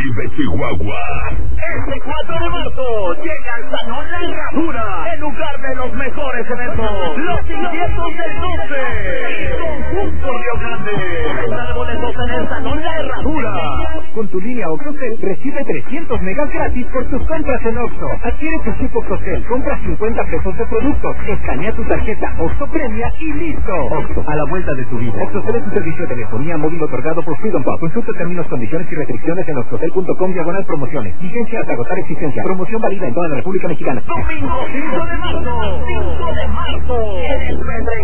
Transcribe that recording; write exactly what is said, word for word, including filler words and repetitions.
Vive Chihuahua. Este cuatro de marzo llega al Salón La Herradura, en lugar de los mejores eventos, los quinientos del doce. Conjunto Río Grande. Venta de boletos en el Salón La Herradura. Con tu línea Octocel recibe trescientos megas gratis por tus compras en Oxxo. Adquiere tu chip Octocel, compra cincuenta pesos de productos, escanea tu tarjeta Oxxo Premia y listo. Oxxo, a la vuelta de tu vida. Octocel es un servicio de telefonía móvil otorgado por Freedom Pop. Consulta términos, condiciones y restricciones en oxocel punto com diagonal promociones. Vigencia hasta agotar existencia. Promoción válida en toda la República Mexicana. Domingo cinco de marzo. cinco de marzo. En el